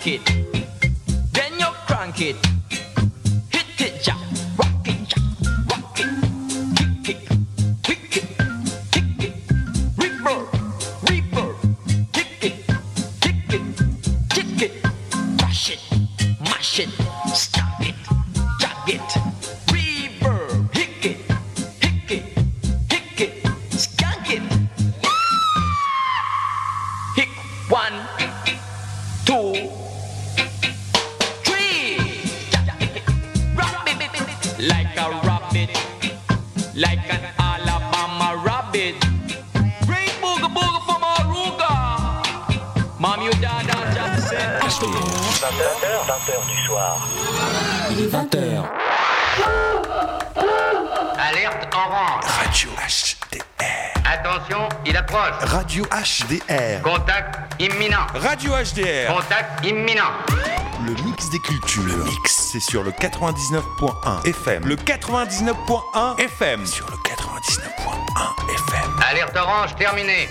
crank it. Then you crank it. Hit it, jack. Rock it, jack. Rock it. Kick it. Kick it. Kick it. Reverb. Reverb. Kick it. Kick it. Kick it. Crash it. Mash it. Stamp it. Jag it. Reverb. Hick it. Hick it. Hick it. Skank it. Hick 1, 2, 3. Rabbit, like a rabbit, like an Alabama rabbit. Great booga booga from Aruga. Mom, you dada just said. 20h du soir. Il est 20h. Alerte orange. Radio HDR. Attention, il approche. Radio HDR. Contact imminent. Radio HDR. Contact imminent. Le mix des cultures. Le mix, c'est sur le 99.1 FM. Le 99.1 FM. Sur le 99.1 FM. Alerte orange terminée.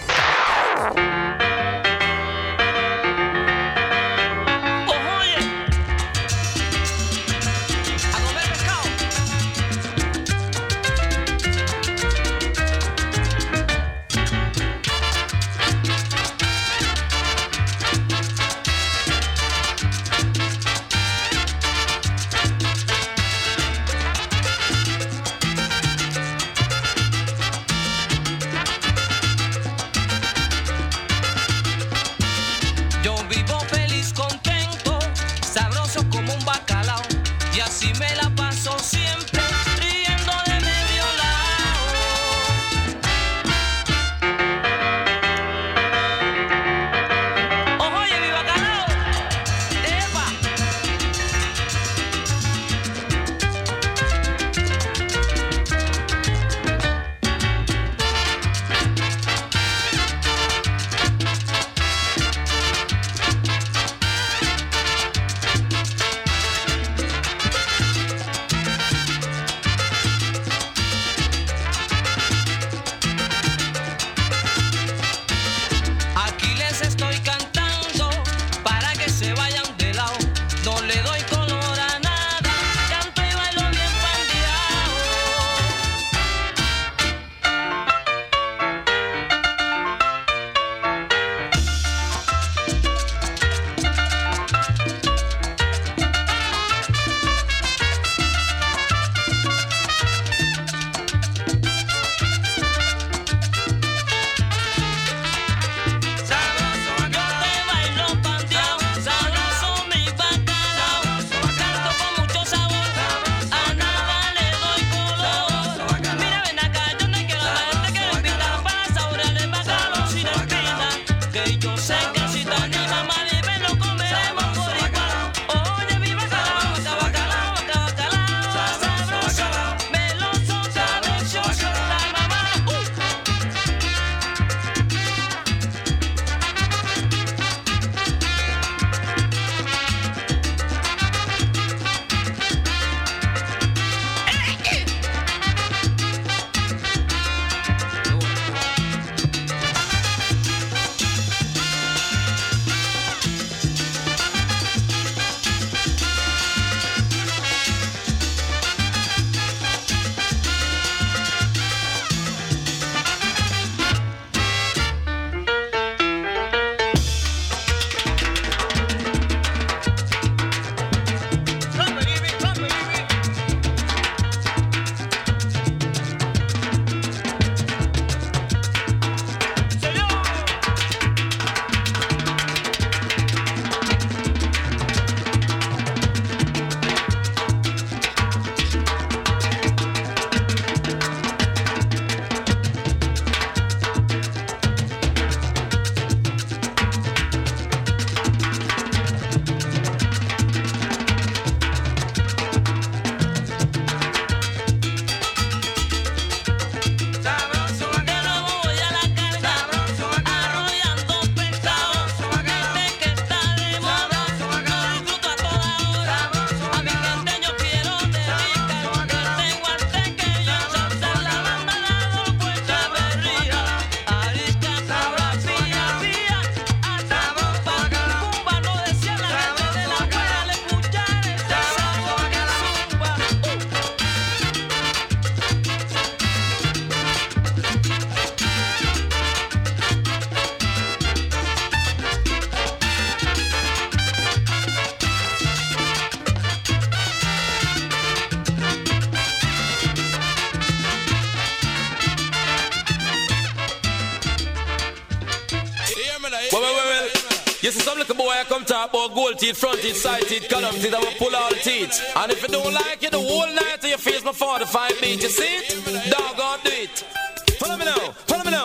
Well. You see some little boy I come talk about gold teeth, front teeth, side teeth, column teeth, I will pull all teeth. And if you don't like it, the whole night till you face my 45 beat, you see it? Dog on do it. Follow me now.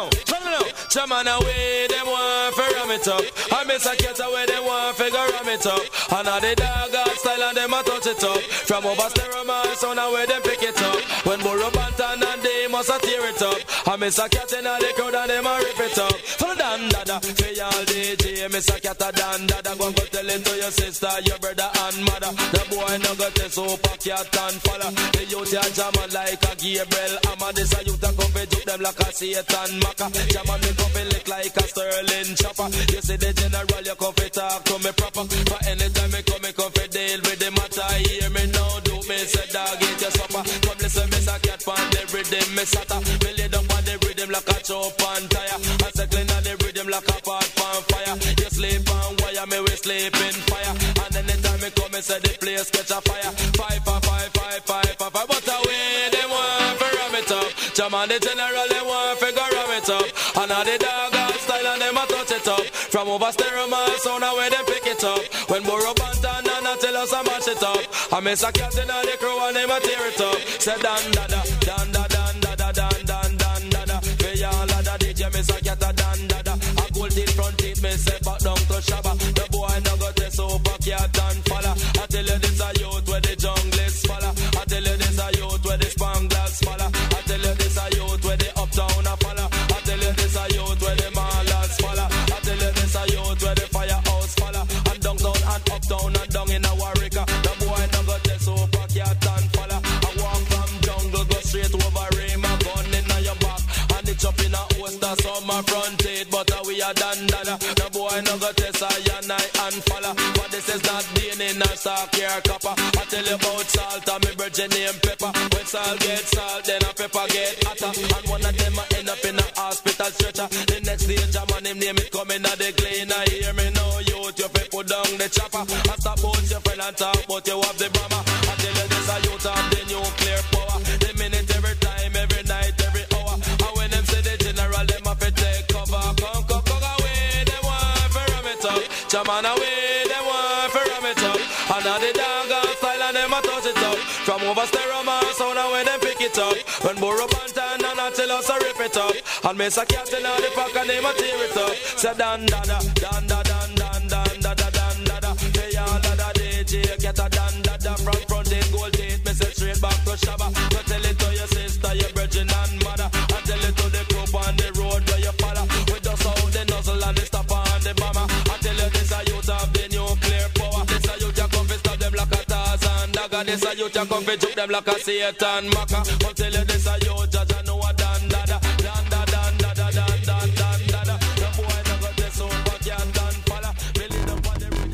Chaman away, them want to ram it up. I miss a cat away, them want to ram it up. And all the dog got style and them a touch it up. From over stereo man, sound away, them pick it up. When Burro Banton and they must a tear it up. I miss a cat in all the crowd and them a rip it up. Follow Dan Dada, for y'all DJ, miss a cat a Dan Dada. Go tell it to your sister, your brother and mother. The boy no got this super cat and follow. The youth ya jamming like a Gabriel. I'm a this a youth a come juke them like a Satan Maka. Jamming me come lick like a Sterling chopper. You see the general, you come talk to me proper. But anytime me come deal with the matter. Hear me now, do me say dog eat your supper. Come listen, me say cat pan the rhythm, me sata. Me lay down on the rhythm like a chop and tire. I say clean on the rhythm like a pot pan fire. You sleep on wire, me we sleep in fire. And anytime me come, me say the place catch a fire. 5, 5, 5, 5, 5, 5, 5. But away they want to ram it up. Jam on the general, they want to ram it up. And all the dog style and them a touch it up. From over stereo man sound away them pick it up. When Burro Banton and I tell us I mash it up. I miss a cat in all the crew and them a tear it up. Say dan dada, dan da dan dada, dan dan dan dada. For y'all of the DJ miss a cat a dan dada. A gold teeth front teeth me say back down to Shabba. The boy no got this over cat and falla. I tell you this a youth where the jungle is falla. I tell you this a youth where the spanglers falla. I tell you this a youth where the uptown a falla. I tell you this a youth where the mallards falla. I tell you this a youth where the firehouse falla. And downtown and uptown and down in a Warwick. The boy no got this over cat and falla. I walk from jungle go straight over Rim a gun in your back. And it's up in a holster some my front teeth. But we are done dada. The boy no got this and I and falla. But this is not DNA nor stock here copper. I tell you about salt and me virgin name pepper. When salt get salt then a pepper get hotter. And one of them end up in a hospital stretcher. The next day Jaman him name it coming at the clean. I hear me now youth you fi put down the chopper. I stop about your friend and talk but you have the bomber. I tell you this a youth have the nuclear power. The minute every time every night every hour. And when them say the general them have to take cover. Come away them want to ram it up. Jaman away them want to ram it up. And now the dog style and them a touch it up. From over stereo man sound and when them pick it up. When Burro Banton and I tell us to rip it up. And miss a cat in the pack and them a tear it up. Say dan dada, dan da dan dan dan dada dan dada. Say all of the DJ get a dan dada. From front teeth, gold teeth, me say straight back to Shabba. So tell it to your sister, your virgin and mother. And tell it to the group on the road where you follow. With the sound, the nozzle and the stopper and the bomber. I tell you this a youth have the nuclear power. This a youth you come to stop them like a Tarzan dagger. This a youth you come to juke them like a Satan Maka. But tell you this a youth just a know a dan dada. Dan da dan dada dan dan dan dada. The boy no got this own but can't dan falla. Billy them on the rhythm.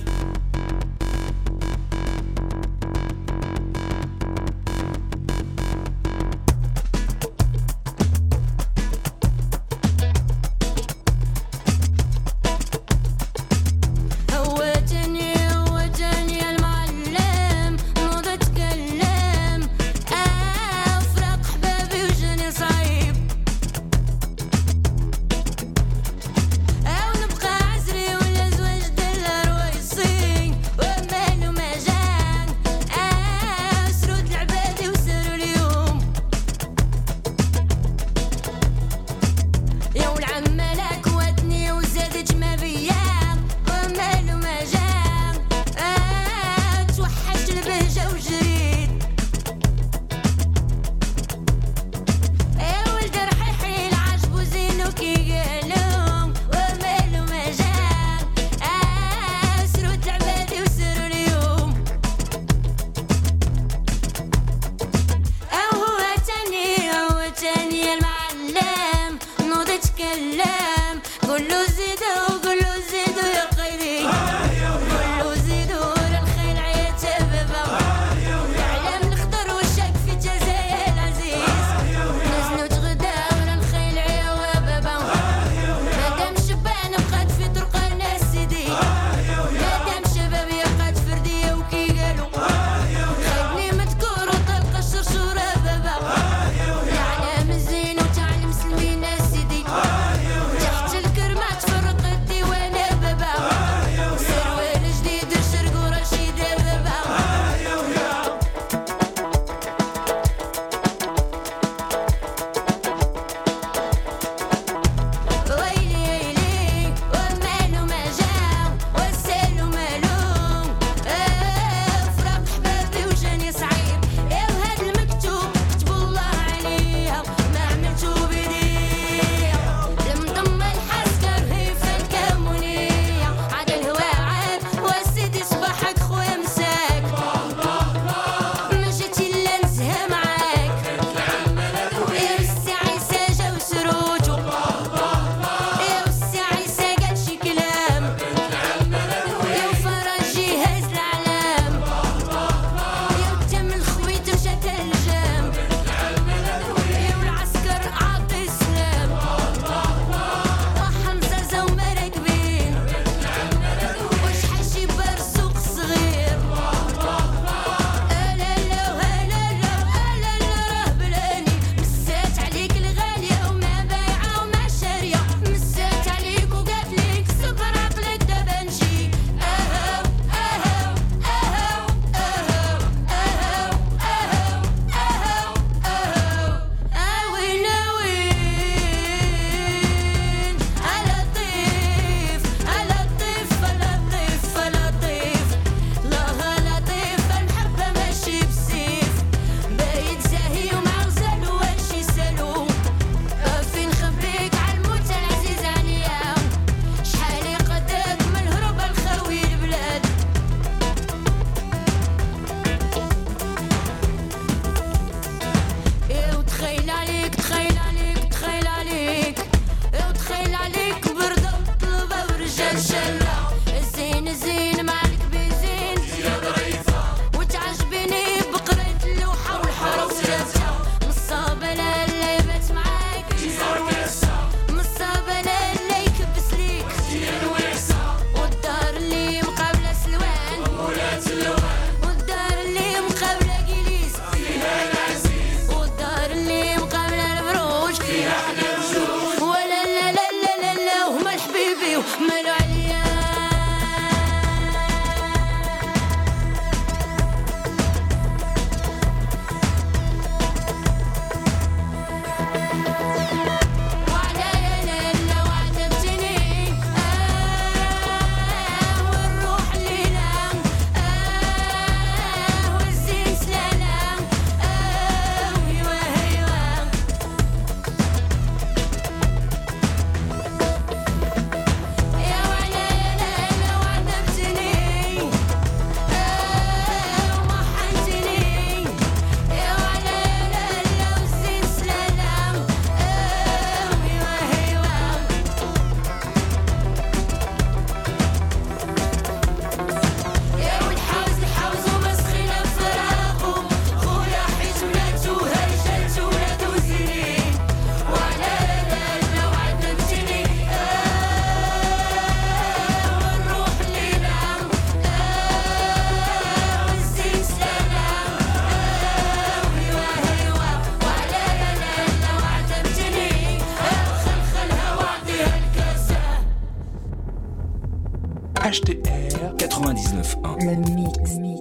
وجني المعلم مو بتكلم افرق حبابي وجني صعيب HTR 99.1. Le mix.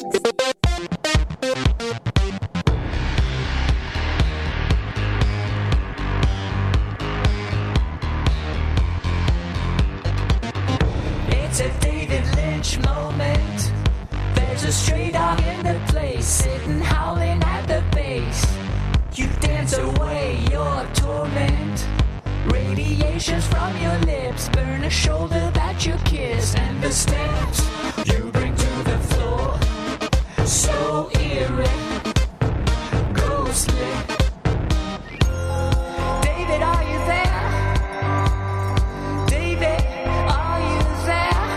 It's a David Lynch moment. There's a stray dog in the place, sitting howling at the base. You dance away your torment. Radiations from your lips burn a shoulder that you kiss, and the steps you bring to the floor, so eerie, ghostly. David, are you there? David, are you there?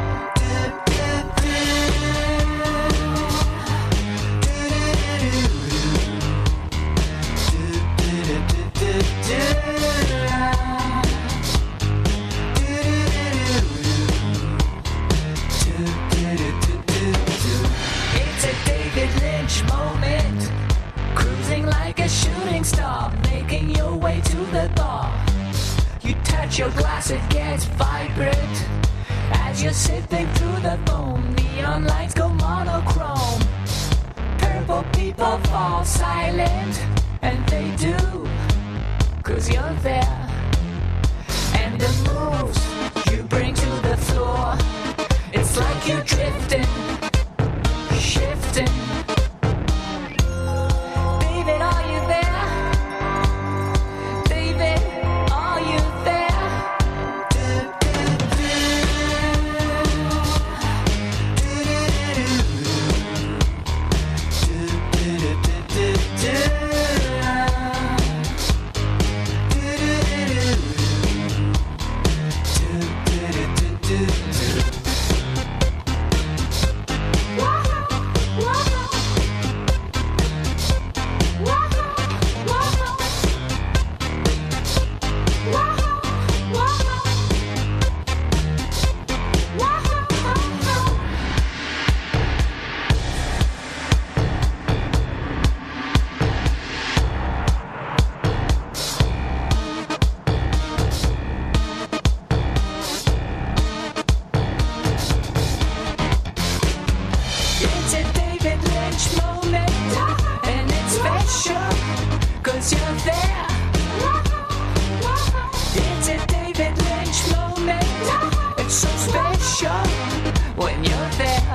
It's a David Lynch moment, cruising like a shooting star, making your way to the bar. You touch your glass, it gets vibrant as you're sipping through the foam. Neon lights go monochrome. Purple people fall silent, and they do, 'cause you're there. And the moves you bring to the floor, it's like you're drifting, shifting. David, are you there? David, are you there? It's a David Lynch moment, and it's special, 'cause you're there. It's a David Lynch moment, it's so special when you're there.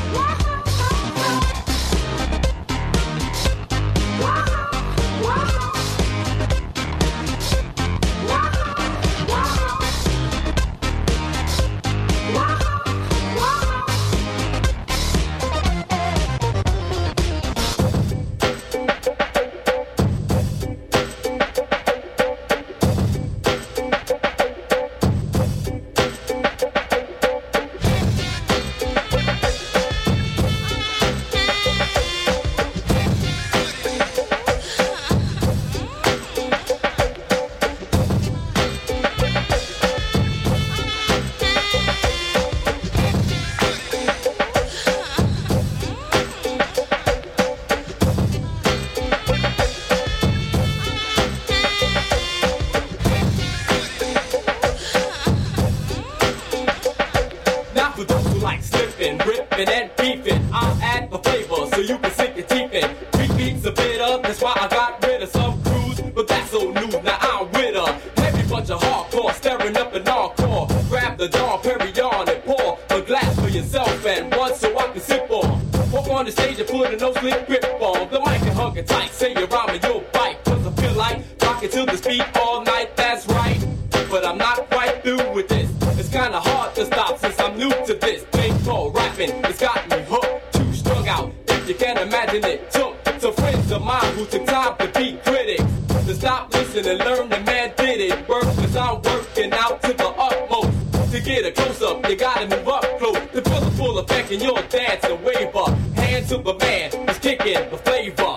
Now for those who like slipping, ripping, and beefing, I'll add the flavor so you can sink your teeth in. 3 beats a bit up, that's why I got rid of some crews, but that's old news, now I'm with a heavy bunch of hardcore, staring up an encore. Grab the Dom Perignon and pour a glass for yourself and one so I can sip on. Walk on the stage and put a no-slip grip on the mic and hug it tight, say your rhyme and you'll bite, 'cause I feel like rocking to this beat all night, that's right. But I'm not quite through with this. It's kinda hard to stop since I'm new to this thing called rapping. It's got me hooked, too strung out, if you can imagine it. Took some friends of mine who took time to be critics, to stop, listen, and learn the man did it. Work 'cause I'm working out to the utmost. To get a close-up, you gotta move up close. To feel the full effect and you'll dance and wave up. Hand to the man who's kicking the flavor.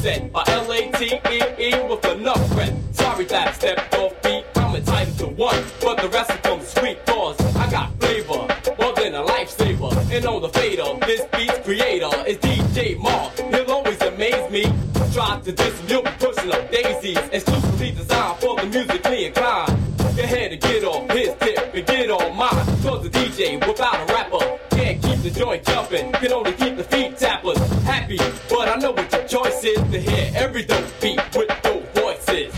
said by L-A-T-E-E with enough breath. Sorry that I stepped off beat, I'm entitled to one, but the rest of them sweet cause I got flavor, more than a lifesaver. And on the fader, this beat's creator is DJ Mark. He'll always amaze me. Try to diss him, you'll be pushing up daisies. Exclusively designed for the musically inclined. Go ahead and get off his tip and get on mine. Cause the DJ without a rapper can't keep the joint jumping, can only keep the feet tappers happy. But I know what your choice is, to hear every dope beat with dope voices.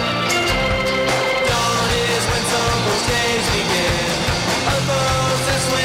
This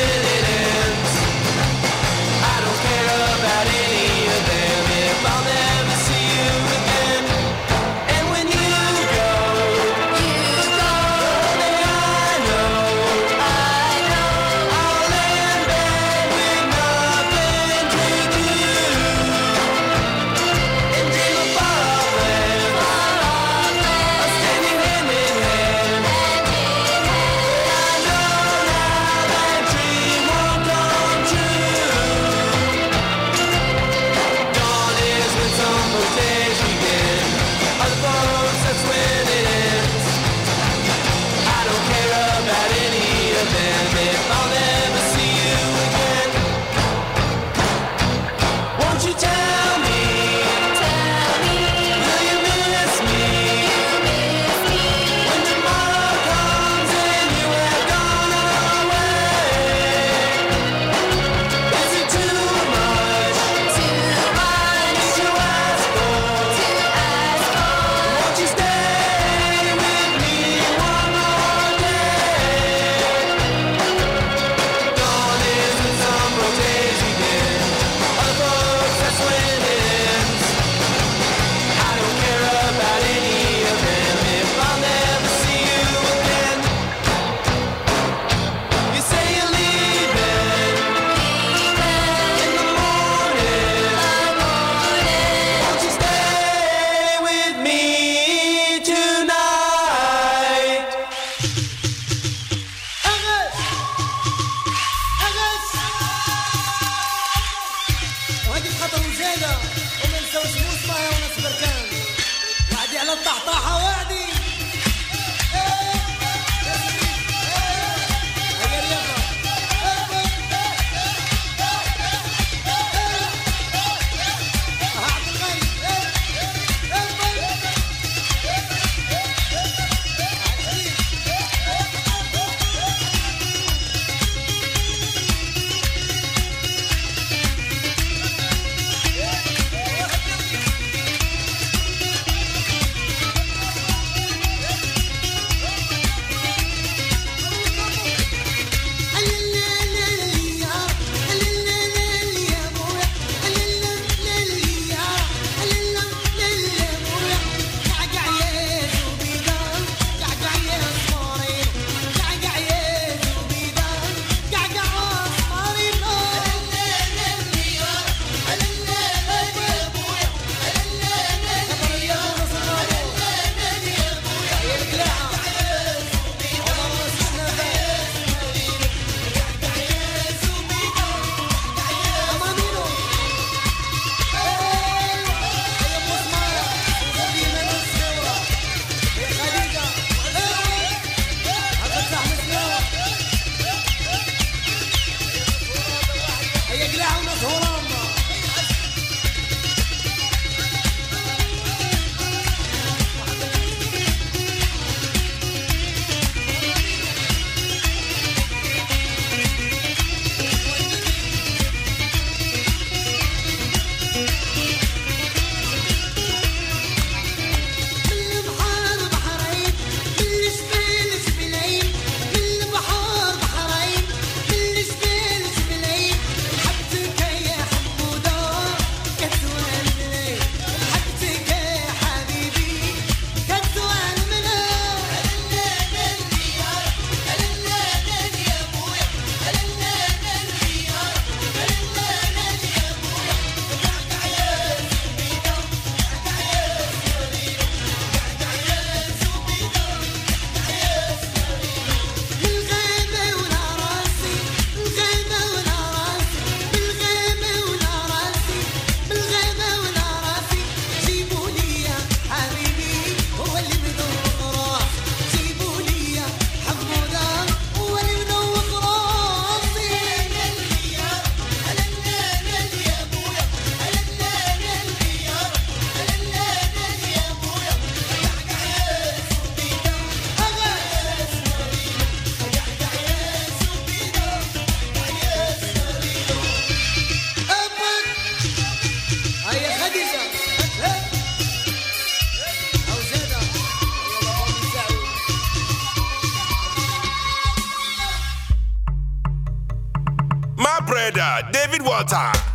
my brother, David Walter.